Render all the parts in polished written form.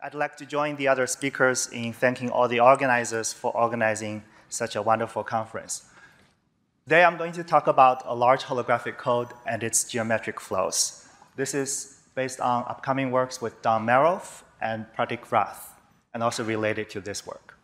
I'd like to join the other speakers in thanking all the organizers for organizing such a wonderful conference. Today I'm going to talk about a large holographic code and its geometric flows. This is based on upcoming works with Don Meroff and Pratik Rath, and also related to this work.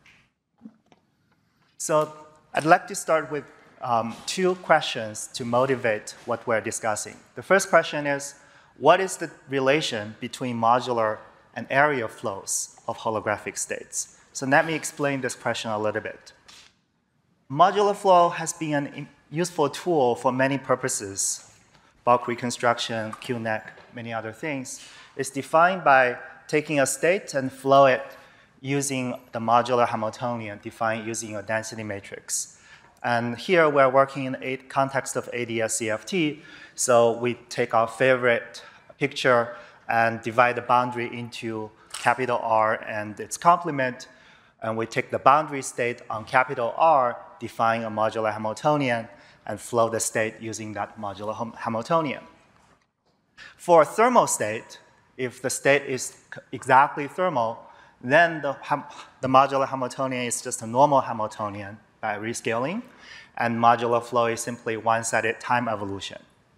So I'd like to start with two questions to motivate what we're discussing. The first question is, what is the relation between modular and area flows of holographic states? So let me explain this question a little bit. Modular flow has been a useful tool for many purposes. Bulk reconstruction, QNEC, many other things. It's defined by taking a state and flow it using the modular Hamiltonian defined using a density matrix. And here we're working in the context of ADS-CFT, so we take our favorite picture and divide the boundary into capital R and its complement, and we take the boundary state on capital R, define a modular Hamiltonian, and flow the state using that modular Hamiltonian. For a thermal state, if the state is exactly thermal, then the modular Hamiltonian is just a normal Hamiltonian by rescaling, and modular flow is simply one-sided time evolution.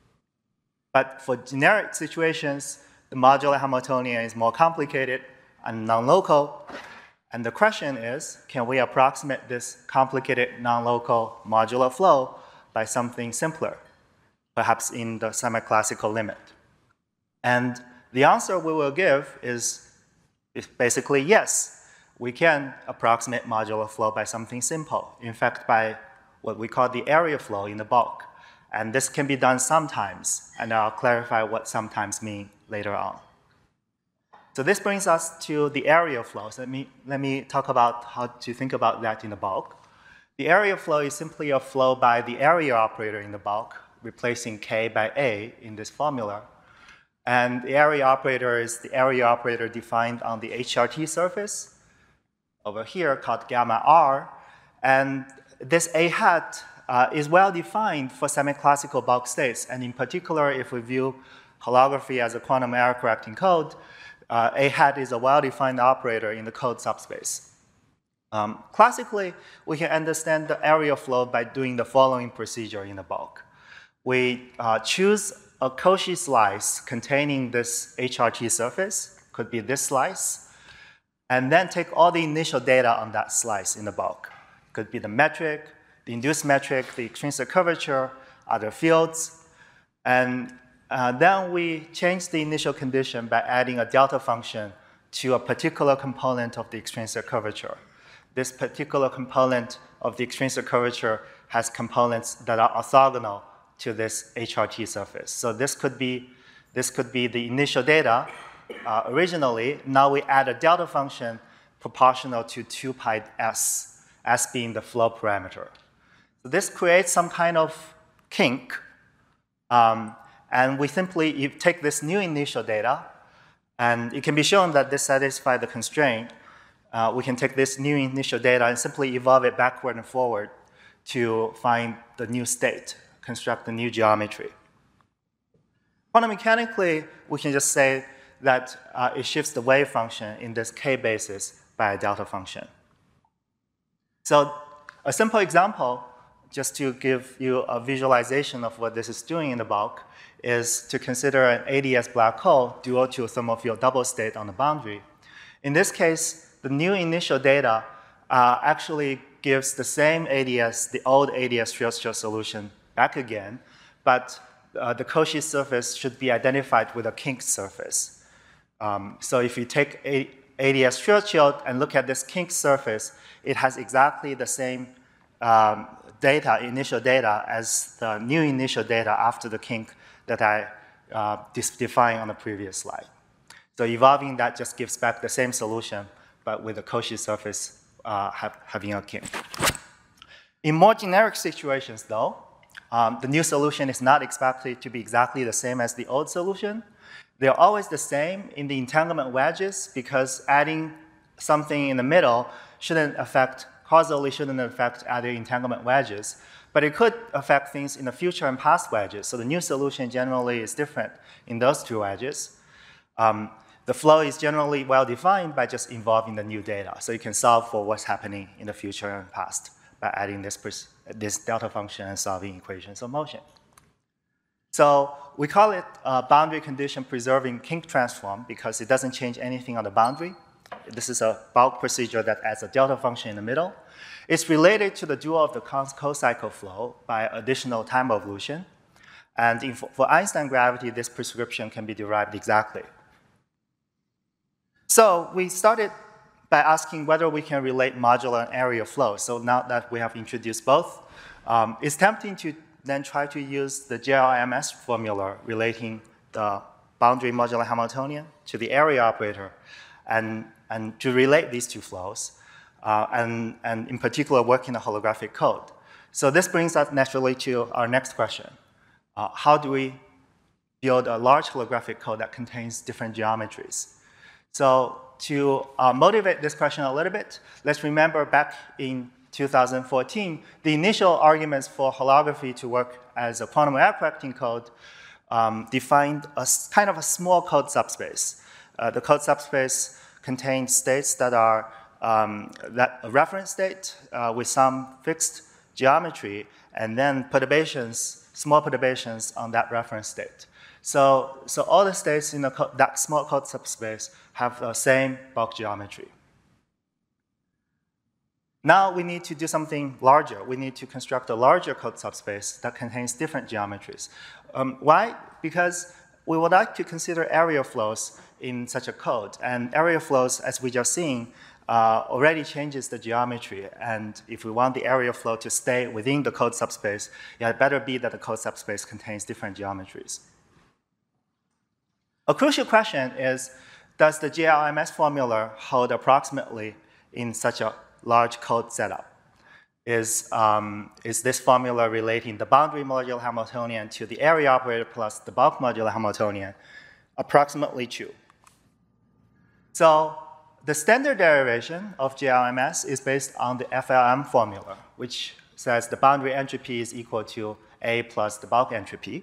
But for generic situations, the modular Hamiltonian is more complicated and non-local, and the question is, can we approximate this complicated non-local modular flow by something simpler, perhaps in the semi-classical limit? And the answer we will give is basically yes. We can approximate modular flow by something simple, in fact, by what we call the area flow in the bulk. And this can be done sometimes, and I'll clarify what sometimes mean later on. So this brings us to the area flows. Let me talk about how to think about that in the bulk. The area flow is simply a flow by the area operator in the bulk, replacing K by A in this formula. And the area operator is the area operator defined on the HRT surface over here called gamma R. And this A hat is well defined for semi-classical bulk states. And in particular, if we view holography as a quantum error correcting code, A hat is a well-defined operator in the code subspace. Classically, we can understand the area flow by doing the following procedure in the bulk. We choose a Cauchy slice containing this HRT surface, could be this slice, and then take all the initial data on that slice in the bulk. Could be the metric, the induced metric, the extrinsic curvature, other fields, and then we change the initial condition by adding a delta function to a particular component of the extrinsic curvature. This particular component of the extrinsic curvature has components that are orthogonal to this HRT surface. So this could be the initial data originally. Now we add a delta function proportional to 2 pi s, s being the flow parameter. So this creates some kind of kink, and we simply take this new initial data, and it can be shown that this satisfies the constraint. We can take this new initial data and simply evolve it backward and forward to find the new state, construct the new geometry. Quantum mechanically, we can just say that it shifts the wave function in this k basis by a delta function. So a simple example, just to give you a visualization of what this is doing in the bulk, is to consider an ADS black hole dual to a thermal field double state on the boundary. In this case, the new initial data actually gives the same ADS, the old ADS Schwarzschild solution back again, but the Cauchy surface should be identified with a kink surface. So if you take ADS Schwarzschild and look at this kink surface, it has exactly the same initial data as the new initial data after the kink that I defined on the previous slide. So evolving that just gives back the same solution, but with the Cauchy surface having a kink. In more generic situations, though, the new solution is not expected to be exactly the same as the old solution. They're always the same in the entanglement wedges because adding something in the middle causally shouldn't affect other entanglement wedges. But it could affect things in the future and past wedges. So the new solution generally is different in those two wedges. The flow is generally well-defined by just involving the new data. So you can solve for what's happening in the future and past by adding this delta function and solving equations of motion. So we call it a boundary condition preserving kink transform because it doesn't change anything on the boundary. This is a bulk procedure that adds a delta function in the middle. It's related to the dual of the co-cycle flow by additional time evolution. And for Einstein gravity, this prescription can be derived exactly. So we started by asking whether we can relate modular and area flow. So now that we have introduced both, it's tempting to then try to use the JRMS formula relating the boundary modular Hamiltonian to the area operator and to relate these two flows, and in particular work in the holographic code. So this brings us naturally to our next question. How do we build a large holographic code that contains different geometries? So to motivate this question a little bit, let's remember back in 2014, the initial arguments for holography to work as a quantum error correcting code defined a kind of a small code subspace. The code subspace contains states that are a reference state with some fixed geometry, and then perturbations, small perturbations on that reference state. So all the states in that small code subspace have the same bulk geometry. Now we need to do something larger. We need to construct a larger code subspace that contains different geometries. Why? Because we would like to consider area flows in such a code. And area flows, as we just seen, already changes the geometry. And if we want the area flow to stay within the code subspace, it had better be that the code subspace contains different geometries. A crucial question is, does the JRMS formula hold approximately in such a large code setup? Is this formula relating the boundary modular Hamiltonian to the area operator plus the bulk modular Hamiltonian approximately true? So the standard derivation of JRMS is based on the FLM formula, which says the boundary entropy is equal to A plus the bulk entropy.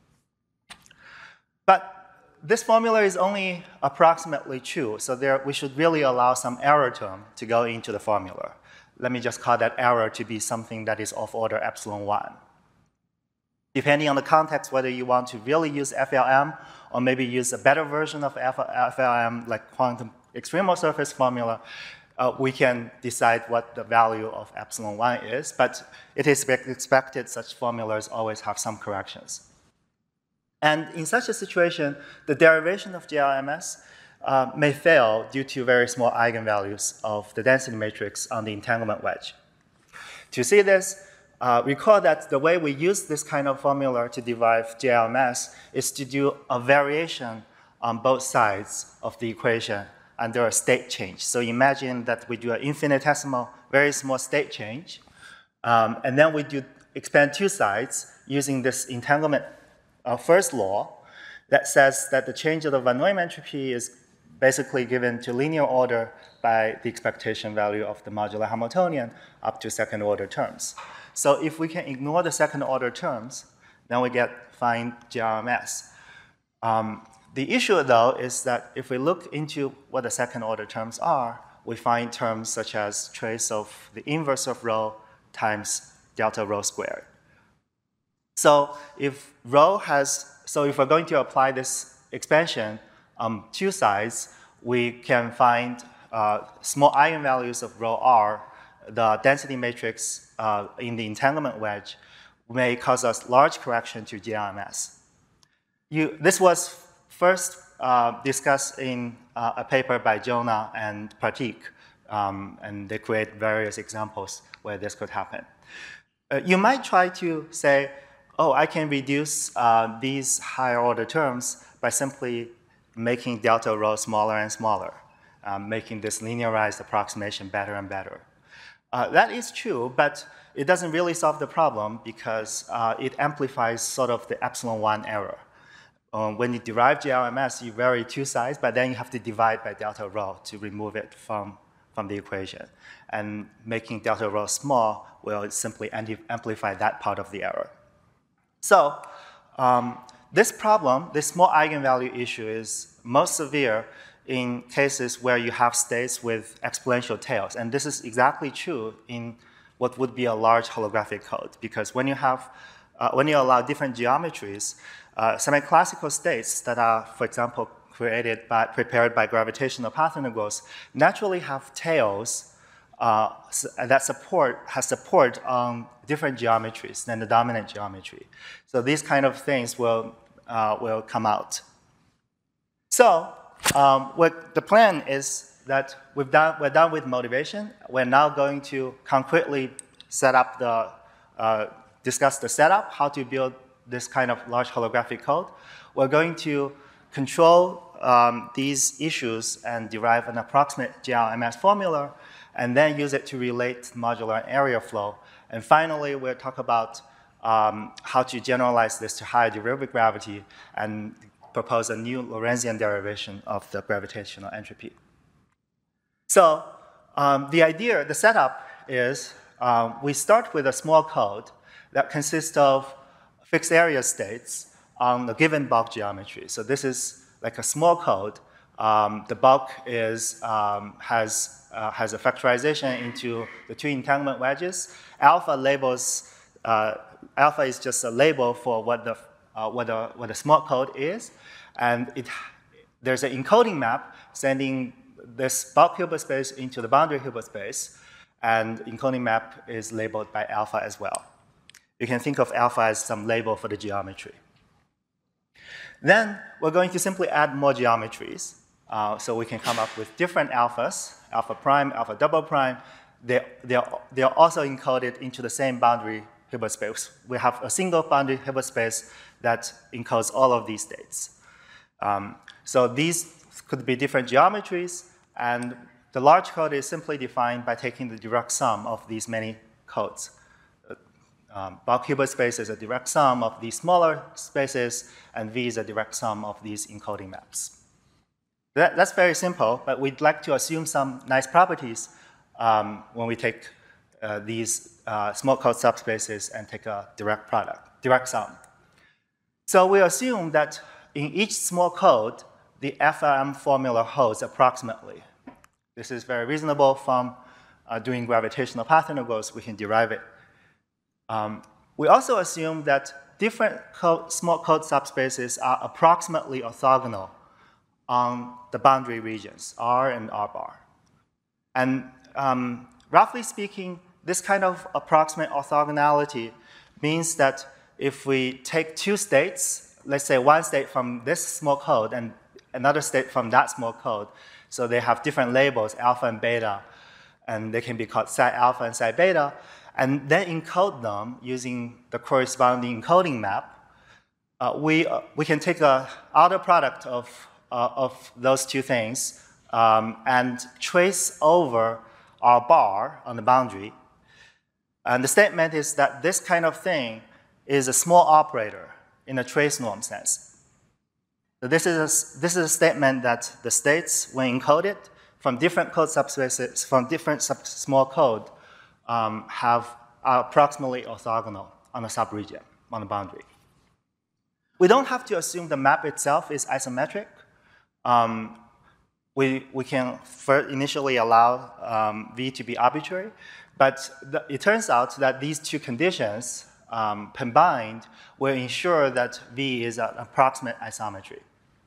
But this formula is only approximately true, so we should really allow some error term to go into the formula. Let me just call that error to be something that is of order epsilon 1. Depending on the context, whether you want to really use FLM or maybe use a better version of FLM, like quantum extremal surface formula, we can decide what the value of epsilon 1 is, but it is expected such formulas always have some corrections. And in such a situation, the derivation of JRMS may fail due to very small eigenvalues of the density matrix on the entanglement wedge. To see this, recall that the way we use this kind of formula to derive JRMS is to do a variation on both sides of the equation under a state change. So imagine that we do an infinitesimal, very small state change, and then we expand two sides using this entanglement first law that says that the change of the Van Neumann entropy is basically given to linear order by the expectation value of the modular Hamiltonian up to second order terms. So if we can ignore the second order terms, then we get fine JRMS. The issue though is that if we look into what the second order terms are, we find terms such as trace of the inverse of rho times delta rho squared. So if we're going to apply this expansion on two sides, we can find small eigenvalues of rho r. The density matrix in the entanglement wedge may cause us large correction to JRMS. This was first discussed in a paper by Jonah and Pratik, and they create various examples where this could happen. You might try to say, oh, I can reduce these higher order terms by simply making delta rho smaller and smaller, making this linearized approximation better and better. That is true, but it doesn't really solve the problem because it amplifies sort of the epsilon 1 error. When you derive JRMS, you vary two sides, but then you have to divide by delta rho to remove it from the equation. And making delta rho small will simply amplify that part of the error. So this problem, this small eigenvalue issue, is most severe in cases where you have states with exponential tails. And this is exactly true in what would be a large holographic code, because when you allow different geometries, semi-classical states that are, for example, prepared by gravitational path integrals naturally have tails that has support on different geometries than the dominant geometry. So these kind of things will come out. So the plan is that we're done with motivation. We're now going to concretely discuss the setup, how to build this kind of large holographic code. We're going to control these issues and derive an approximate JRMS formula, and then use it to relate modular and area flow. And finally, we'll talk about how to generalize this to higher derivative gravity and propose a new Lorentzian derivation of the gravitational entropy. So the setup is we start with a small code that consists of fixed area states on a given bulk geometry. So this is like a small code. The bulk has a factorization into the two entanglement wedges. Alpha is just a label for what the small code is, and there's an encoding map sending this bulk Hilbert space into the boundary Hilbert space, and encoding map is labeled by alpha as well. You can think of alpha as some label for the geometry. Then we're going to simply add more geometries. So we can come up with different alphas, alpha prime, alpha double prime. They're also encoded into the same boundary Hilbert space. We have a single boundary Hilbert space that encodes all of these states. So these could be different geometries, and the large code is simply defined by taking the direct sum of these many codes. Bulk Hilbert space is a direct sum of these smaller spaces, and V is a direct sum of these encoding maps. That's very simple, but we'd like to assume some nice properties when we take these small code subspaces and take a direct sum. So we assume that in each small code, the FLM formula holds approximately. This is very reasonable from doing gravitational path integrals. We can derive it. We also assume that different small code subspaces are approximately orthogonal on the boundary regions, R and R bar. And roughly speaking, this kind of approximate orthogonality means that if we take two states, let's say one state from this small code and another state from that small code, so they have different labels, alpha and beta, and they can be called psi alpha and psi beta, and then encode them using the corresponding encoding map, we can take an outer product of those two things and trace over our bar on the boundary. And the statement is that this kind of thing is a small operator in a trace norm sense. So this is a statement that the states, when encoded from different code subspaces, from different small code, are approximately orthogonal on a subregion, on the boundary. We don't have to assume the map itself is isometric. We can initially allow V to be arbitrary, but it turns out that these two conditions combined will ensure that V is an approximate isometry.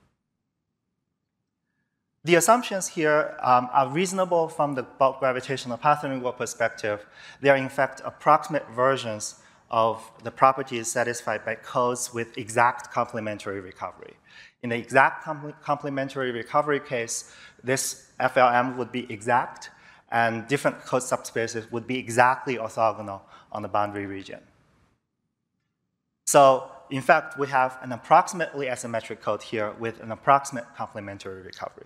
The assumptions here are reasonable from the bulk gravitational path integral perspective. They are in fact approximate versions of the properties satisfied by codes with exact complementary recovery. In the exact complementary recovery case, this FLM would be exact, and different code subspaces would be exactly orthogonal on the boundary region. So, in fact, we have an approximately asymmetric code here with an approximate complementary recovery.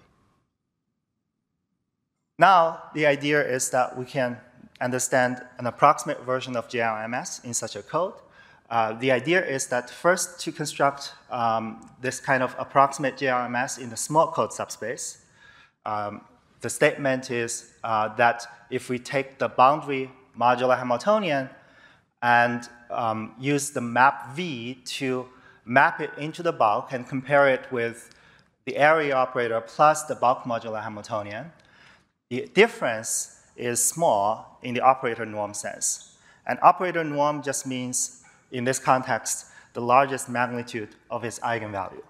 Now, the idea is that we can understand an approximate version of JRMS in such a code. The idea is that first to construct this kind of approximate JRMS in the small code subspace, the statement is that if we take the boundary modular Hamiltonian and use the map V to map it into the bulk and compare it with the area operator plus the bulk modular Hamiltonian. The difference is small in the operator norm sense. And operator norm just means, in this context, the largest magnitude of its eigenvalue.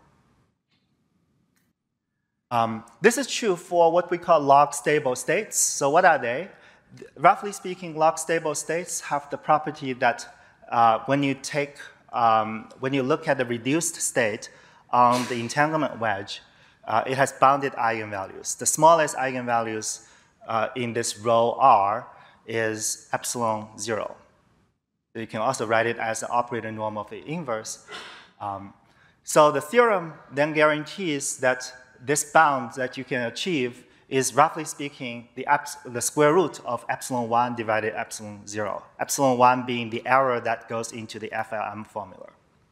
This is true for what we call log stable states. So what are they? Roughly speaking, log stable states have the property that when you look at the reduced state on the entanglement wedge, it has bounded eigenvalues. The smallest eigenvalues in this row R is epsilon 0. You can also write it as an operator norm of the inverse. So the theorem then guarantees that this bound that you can achieve is, roughly speaking, the square root of epsilon 1 divided epsilon 0. Epsilon 1 being the error that goes into the FLM formula.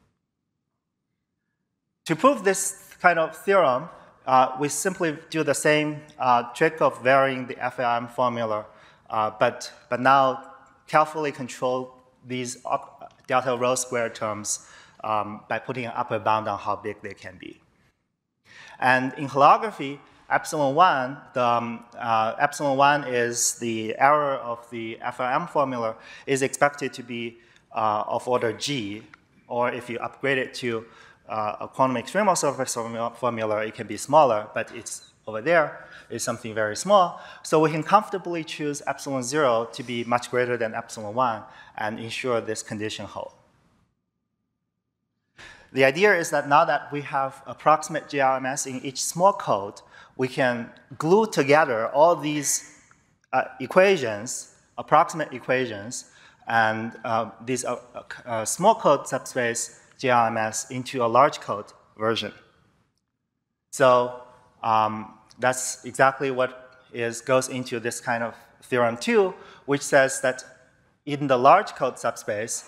To prove this kind of theorem, we simply do the same trick of varying the FLM formula, but now carefully control these delta rho square terms by putting an upper bound on how big they can be. And in holography, epsilon 1, epsilon 1 is the error of the FLM formula, is expected to be of order G, or if you upgrade it to a quantum extremal surface formula, it can be smaller, but it's over there is something very small. So we can comfortably choose epsilon 0 to be much greater than epsilon 1 and ensure this condition holds. The idea is that now that we have approximate GRMS in each small code, we can glue together all these equations, approximate equations, and these small code subspace GRMS into a large code version. So that's exactly what goes into this kind of theorem 2, which says that in the large code subspace,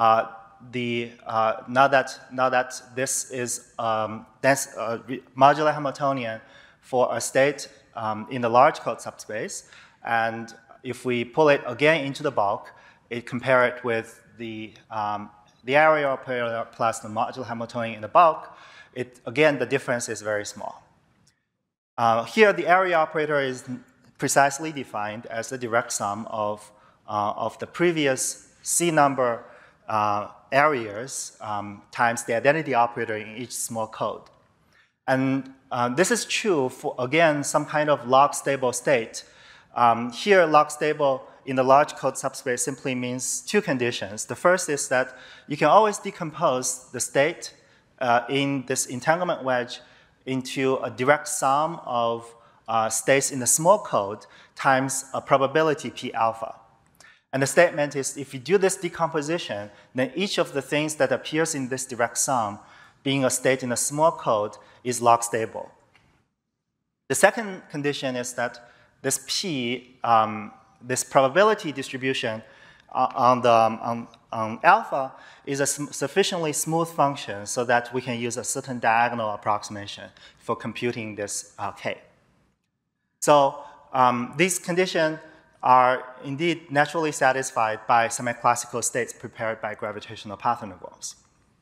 now that this is modular Hamiltonian for a state in the large code subspace, and if we pull it again into the bulk, it compare it with the area operator plus the modular Hamiltonian in the bulk, again the difference is very small. Here the area operator is precisely defined as the direct sum of the previous C number areas times the identity operator in each small code. And this is true for, again, some kind of log stable state. Here, log stable in the large code subspace simply means two conditions. The first is that you can always decompose the state in this entanglement wedge into a direct sum of states in the small code times a probability P alpha. And the statement is, if you do this decomposition, then each of the things that appears in this direct sum, being a state in a small code, is log stable. The second condition is that this P, this probability distribution on alpha is a sufficiently smooth function so that we can use a certain diagonal approximation for computing this K. So these conditions are indeed naturally satisfied by semi-classical states prepared by gravitational path integrals.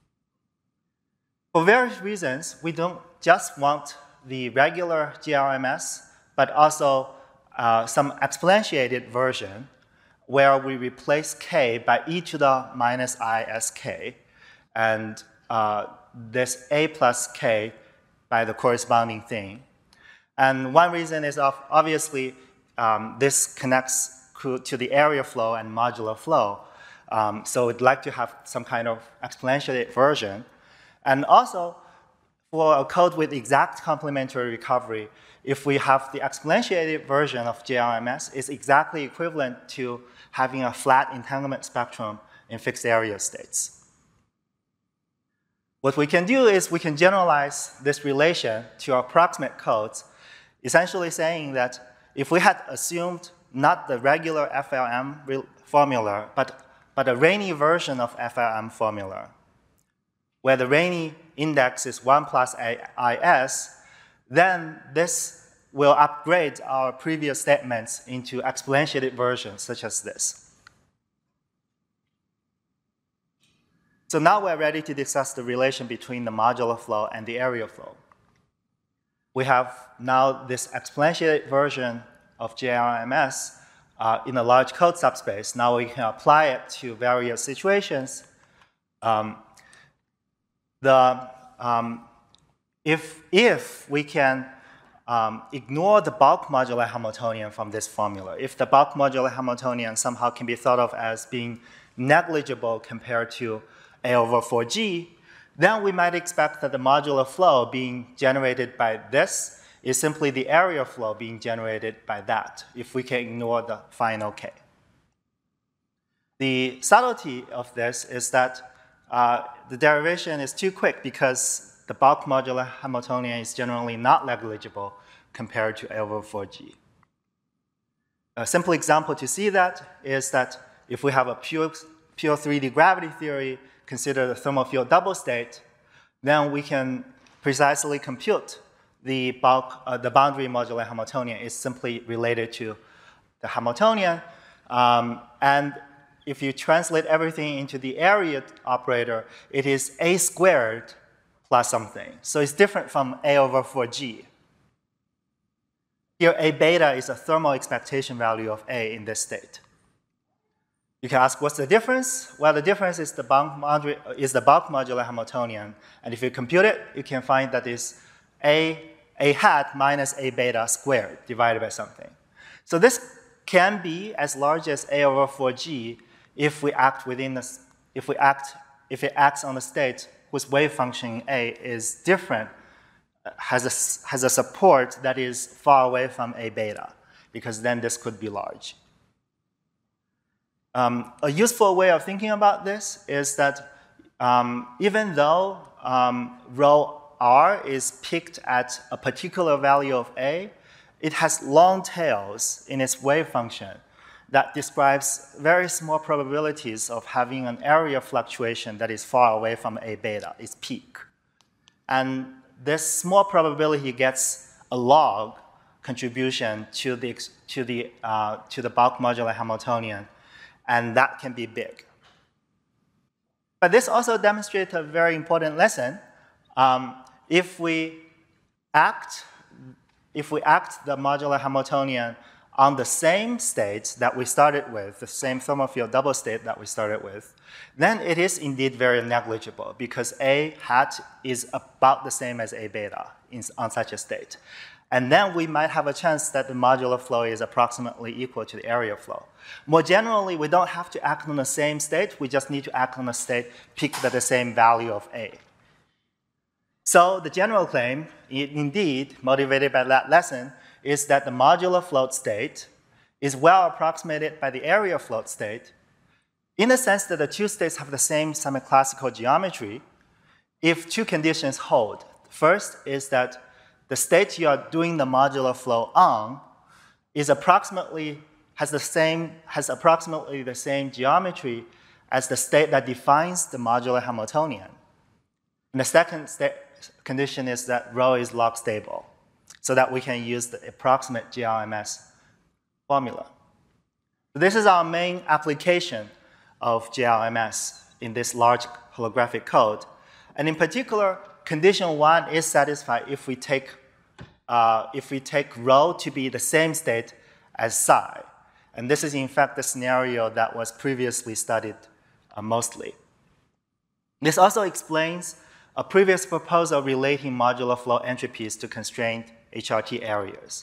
For various reasons, we don't just want the regular GRMS, but also some exponentiated version where we replace k by e to the minus isk, and this a plus k by the corresponding thing. And one reason is obviously this connects to the area flow and modular flow. So we'd like to have some kind of exponentiated version. And also, for a code with exact complementary recovery, if we have the exponentiated version of GRMS, it's exactly equivalent to having a flat entanglement spectrum in fixed area states. What we can do is we can generalize this relation to approximate codes, essentially saying that if we had assumed not the regular FLM formula, but a Rényi version of FLM formula, where the Rényi index is 1 plus IS, then this will upgrade our previous statements into exponentiated versions such as this. So now we're ready to discuss the relation between the modular flow and the area flow. we have now this exponentiated version of JRMS in a large code subspace. Now we can apply it to various situations. If we can ignore the bulk modular Hamiltonian from this formula, if the bulk modular Hamiltonian somehow can be thought of as being negligible compared to A over 4G, then we might expect that the modular flow being generated by this is simply the area flow being generated by that, if we can ignore the final K. The subtlety of this is that the derivation is too quick because the bulk modular Hamiltonian is generally not negligible compared to A over 4G. A simple example to see that is that if we have a pure 3D gravity theory, consider the thermal field double state, then we can precisely compute the boundary modular Hamiltonian is simply related to the Hamiltonian. And if you translate everything into the area operator, it is A squared plus something. So it's different from A over 4G. Here, A beta is a thermal expectation value of A in this state. You can ask, what's the difference? Well, the difference is the bulk modular Hamiltonian. And if you compute it, you can find that it's A hat minus A beta squared divided by something. So this can be as large as A over 4G if we act within the, if it acts on a state whose wave function A is different, has a support that is far away from A beta, because then this could be large. A useful way of thinking about this is that even though rho r is picked at a particular value of A, it has long tails in its wave function that describes very small probabilities of having an area fluctuation that is far away from A beta, its peak. And this small probability gets a log contribution to the bulk modular Hamiltonian, and that can be big. But this also demonstrates a very important lesson. If we act the modular Hamiltonian on the same state that we started with, the same thermal field double state that we started with, then it is indeed very negligible because A hat is about the same as A beta on such a state. And then we might have a chance that the modular flow is approximately equal to the area flow. More generally, we don't have to act on the same state. We just need to act on a state picked at the same value of A. So the general claim, indeed, motivated by that lesson, is that the modular float state is well approximated by the area float state in the sense that the two states have the same semi-classical geometry if two conditions hold. First is that the state you are doing the modular flow on is has approximately the same geometry as the state that defines the modular Hamiltonian. And the second condition is that rho is log stable, so that we can use the approximate GRMS formula. So this is our main application of GRMS in this large holographic code. And in particular, condition 1 is satisfied if we take rho to be the same state as psi. And this is, in fact, the scenario that was previously studied mostly. This also explains a previous proposal relating modular flow entropies to constrained HRT areas.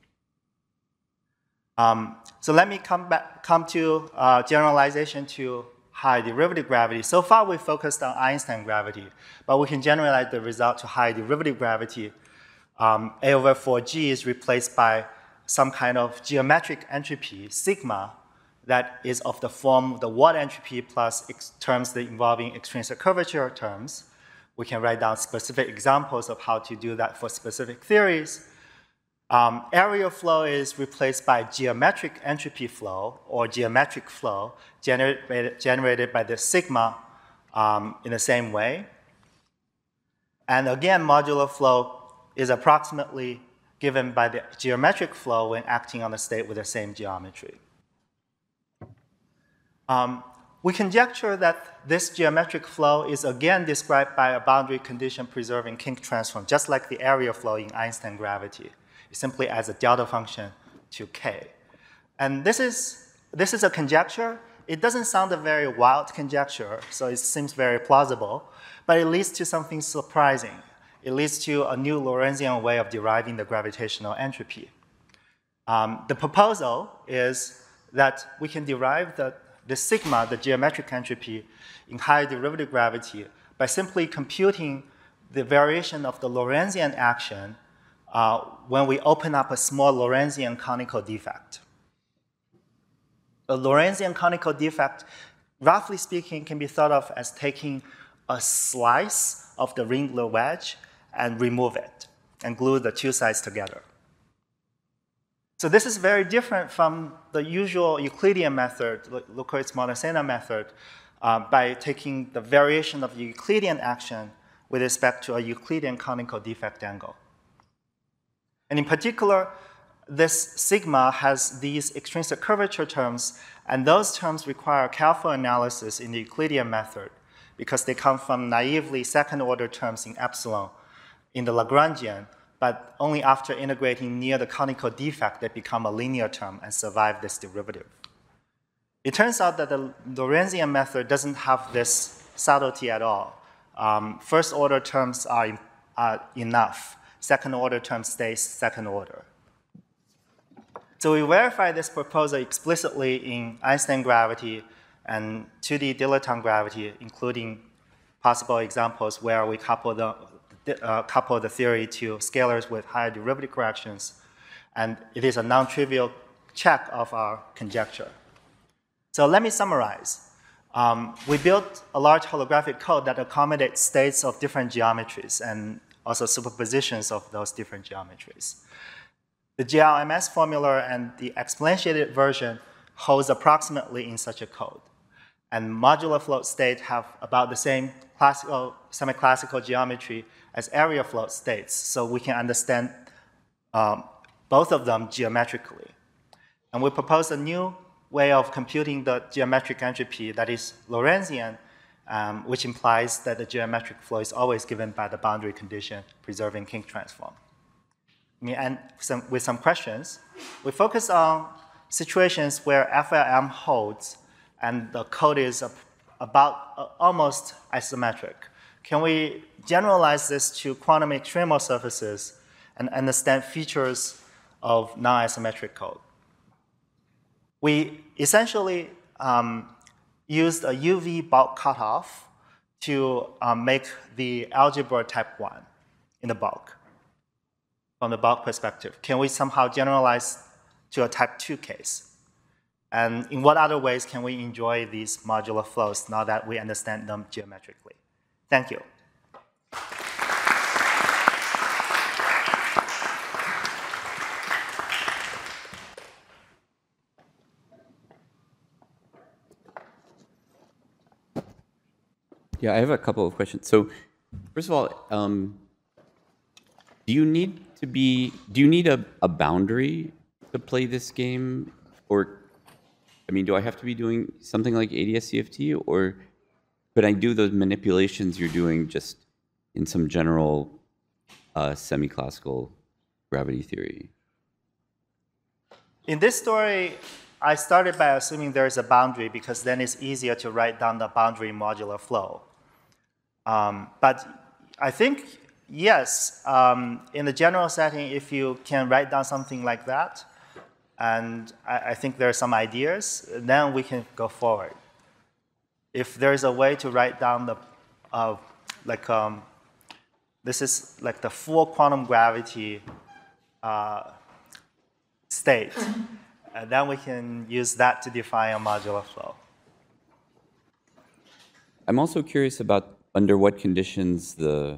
So let me come to generalization to high derivative gravity. So far, we focused on Einstein gravity, but we can generalize the result to high derivative gravity. A over 4G is replaced by some kind of geometric entropy, sigma, that is of the form of the Watt entropy plus terms involving extrinsic curvature terms. We can write down specific examples of how to do that for specific theories. Area flow is replaced by geometric entropy flow or geometric flow generated by the sigma in the same way. And again, modular flow is approximately given by the geometric flow when acting on a state with the same geometry. We conjecture that this geometric flow is again described by a boundary condition preserving kink transform, just like the area flow in Einstein gravity. It simply adds a delta function to k. And this is a conjecture. It doesn't sound a very wild conjecture, so it seems very plausible, but it leads to something surprising. It leads to a new Lorentzian way of deriving the gravitational entropy. The proposal is that we can derive the sigma, the geometric entropy, in high derivative gravity by simply computing the variation of the Lorentzian action when we open up a small Lorentzian conical defect. A Lorentzian conical defect, roughly speaking, can be thought of as taking a slice of the Ringler wedge and remove it and glue the two sides together. So this is very different from the usual Euclidean method, Lukowitz-Modena method, by taking the variation of the Euclidean action with respect to a Euclidean conical defect angle. And in particular, this sigma has these extrinsic curvature terms, and those terms require careful analysis in the Euclidean method because they come from naively second-order terms in epsilon in the Lagrangian, but only after integrating near the conical defect they become a linear term and survive this derivative. It turns out that the Lorentzian method doesn't have this subtlety at all. First-order terms are enough. Second-order terms stay second order. So we verify this proposal explicitly in Einstein gravity and 2D dilaton gravity, including possible examples where we couple the theory to scalars with higher derivative corrections. And it is a non-trivial check of our conjecture. So let me summarize. We built a large holographic code that accommodates states of different geometries and also superpositions of those different geometries. The GLMS formula and the exponentiated version holds approximately in such a code. And modular float state have about the same classical, semi-classical geometry as area float states, so we can understand both of them geometrically. And we propose a new way of computing the geometric entropy that is Lorentzian, which implies that the geometric flow is always given by the boundary condition preserving kink transform. And with some questions, we focus on situations where FLM holds and the code is about almost isometric. Can we generalize this to quantum extremal surfaces and understand features of non-isometric code? We essentially used a UV bulk cutoff to make the algebra type 1 in the bulk, from the bulk perspective. Can we somehow generalize to a type 2 case? And in what other ways can we enjoy these modular flows now that we understand them geometrically? Thank you. Yeah, I have a couple of questions. So, first of all, do you need a boundary to play this game, or I mean, do I have to be doing something like ADS-CFT, or could I do those manipulations you're doing just in some general semi-classical gravity theory? In this story, I started by assuming there is a boundary because then it's easier to write down the boundary modular flow. But I think, yes, in the general setting, if you can write down something like that, and I think there are some ideas, then we can go forward. If there is a way to write down the, this is like the full quantum gravity state, and then we can use that to define a modular flow. I'm also curious about under what conditions the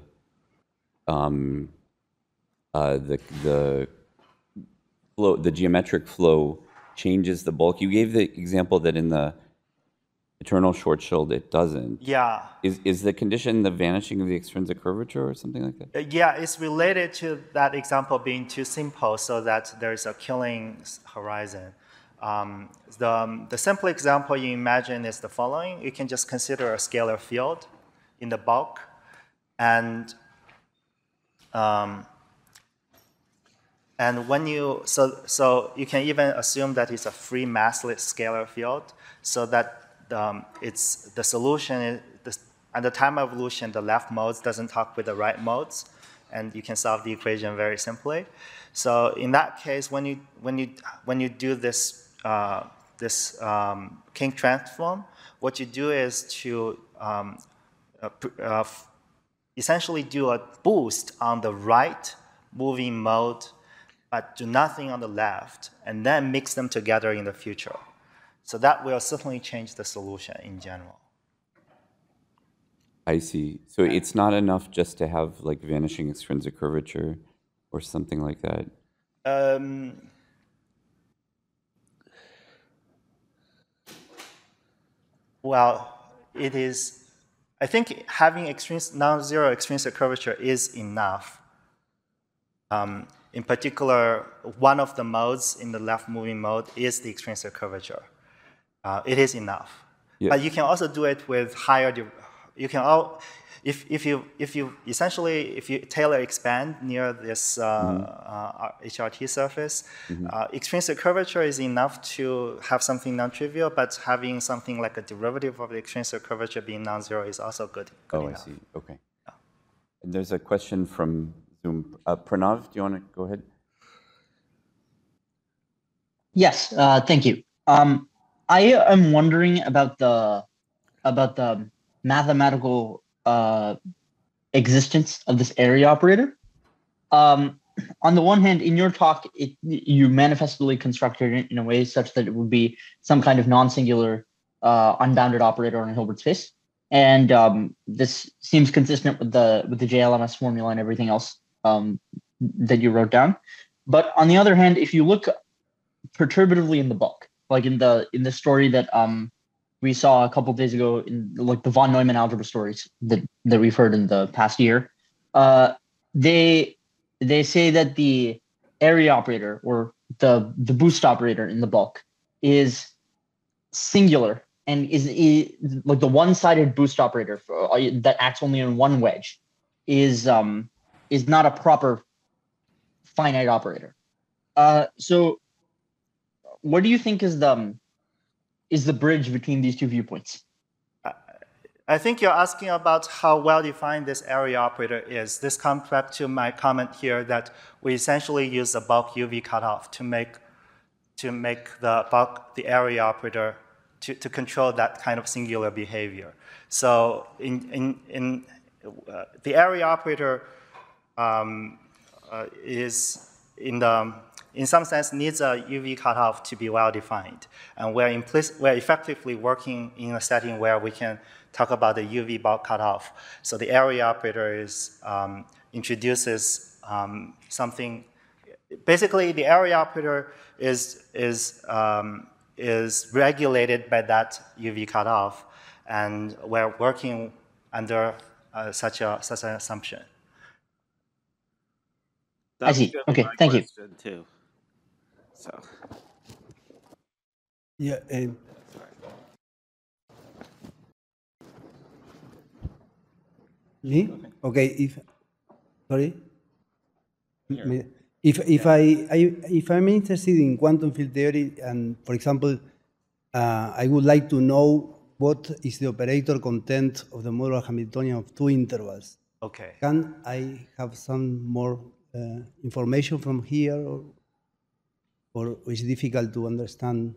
geometric flow changes the bulk. You gave the example that in the eternal Schwarzschild it doesn't. Yeah. Is the condition the vanishing of the extrinsic curvature or something like that? Yeah, it's related to that example being too simple so that there's a killing horizon. The simple example you imagine is the following. You can just consider a scalar field in the bulk, and when you so you can even assume that it's a free massless scalar field, so that it's the solution is at the time of evolution the left modes doesn't talk with the right modes, and you can solve the equation very simply. So in that case, when you do this kink transform, what you do is to essentially do a boost on the right moving mode, but do nothing on the left, and then mix them together in the future. So that will certainly change the solution in general. I see. So it's not enough just to have like vanishing extrinsic curvature or something like that? Well, it is. I think having non-zero extrinsic curvature is enough. In particular, one of the modes in the left moving mode is the extrinsic curvature. It is enough. Yeah. But you can also do it with higher. You can if you tailor expand near this HRT surface, extrinsic curvature is enough to have something non-trivial, but having something like a derivative of the extrinsic curvature being non-zero is also good enough. I see. Okay. Yeah. And there's a question from Zoom. Pranav, do you want to go ahead? Yes, thank you. I am wondering about the mathematical existence of this area operator. On the one hand, in your talk, you manifestly constructed it in a way such that it would be some kind of non-singular unbounded operator on a Hilbert space, and this seems consistent with the JLMS formula and everything else that you wrote down. But on the other hand, if you look perturbatively in the bulk, like in the story that we saw a couple of days ago in like the von Neumann algebra stories that we've heard in the past year, they say that the area operator or the boost operator in the bulk is singular and is like the one-sided boost operator that acts only in one wedge is not a proper finite operator. So what do you think is the bridge between these two viewpoints? I think you're asking about how well-defined this area operator is. This comes back to my comment here that we essentially use the bulk UV cutoff to make the area operator to control that kind of singular behavior. So in the area operator is in some sense needs a UV cutoff to be well-defined. And we're effectively working in a setting where we can talk about the UV bulk cutoff. So the area operator introduces something. Basically, the area operator is regulated by that UV cutoff, and we're working under such an assumption. I see. Okay, thank you. Too. So. Yeah. Me? Okay. If I'm interested in quantum field theory, and for example, I would like to know what is the operator content of the modular Hamiltonian of two intervals. Okay. Can I have some more information from here, or is it difficult to understand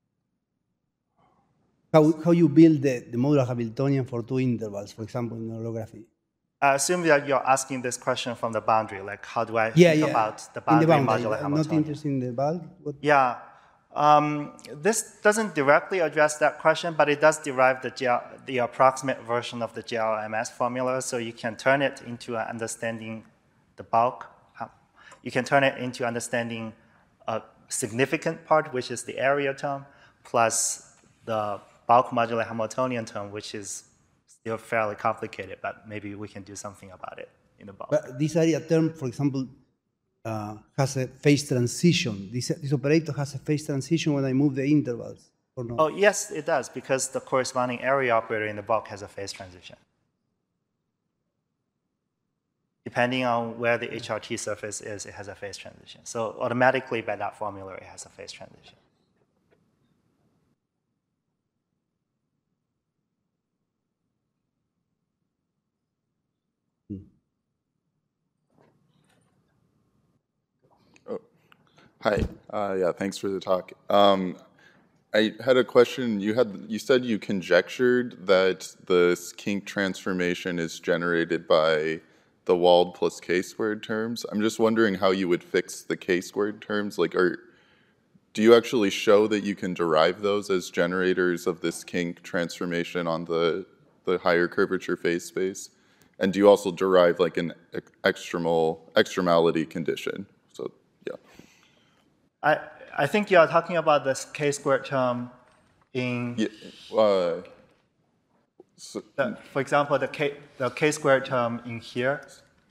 how you build the modular Hamiltonian for two intervals, for example, in holography? I assume that you're asking this question from the boundary, like how do I think about the boundary modular Hamiltonian? I'm not interested in the bulk. Yeah. This doesn't directly address that question, but it does derive the approximate version of the JLMS formula, so you can turn it into understanding the bulk. You can turn it into understanding a significant part, which is the area term, plus the bulk modular Hamiltonian term, which is still fairly complicated, but maybe we can do something about it in the bulk. But this area term, for example, has a phase transition. This operator has a phase transition when I move the intervals, or not? Oh, yes, it does, because the corresponding area operator in the block has a phase transition. Depending on where the HRT surface is, it has a phase transition. So automatically, by that formula, it has a phase transition. Hi. Yeah, thanks for the talk. I had a question. You said you conjectured that the kink transformation is generated by the Wald plus k-squared terms. I'm just wondering how you would fix the k-squared terms. Like, do you actually show that you can derive those as generators of this kink transformation on the higher curvature phase space? And do you also derive like an extremality condition? So, yeah. I think you are talking about this k-squared term in, Yeah, for example, the k-squared term in here.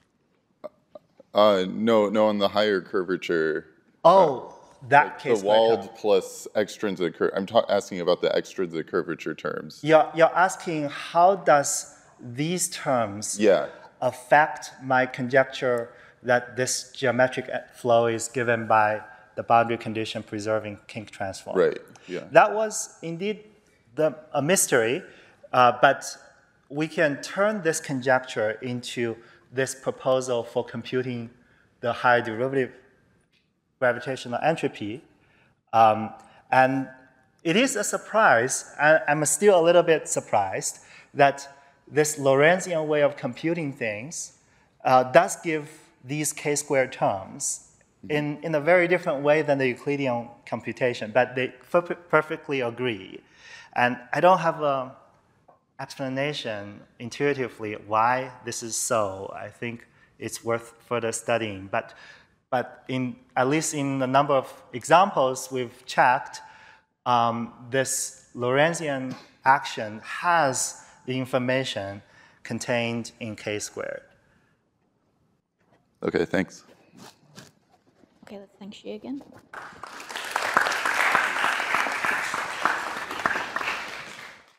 no, on the higher curvature. Oh, that The k-squared Wald term. plus extrinsic. I'm asking about the extrinsic curvature terms. You're asking how does these terms Yeah. affect my conjecture that this geometric flow is given by the boundary condition preserving kink transform. Right. Yeah. That was indeed a mystery, but we can turn this conjecture into this proposal for computing the higher derivative gravitational entropy. And it is a surprise, and I'm still a little bit surprised, that this Lorentzian way of computing things does give these k-squared terms in a very different way than the Euclidean computation, but they perfectly agree. And I don't have an explanation intuitively why this is so. I think it's worth further studying. But at least in the number of examples we've checked, this Lorentzian action has the information contained in k-squared. Okay, thanks. Okay, let's thank Xi again.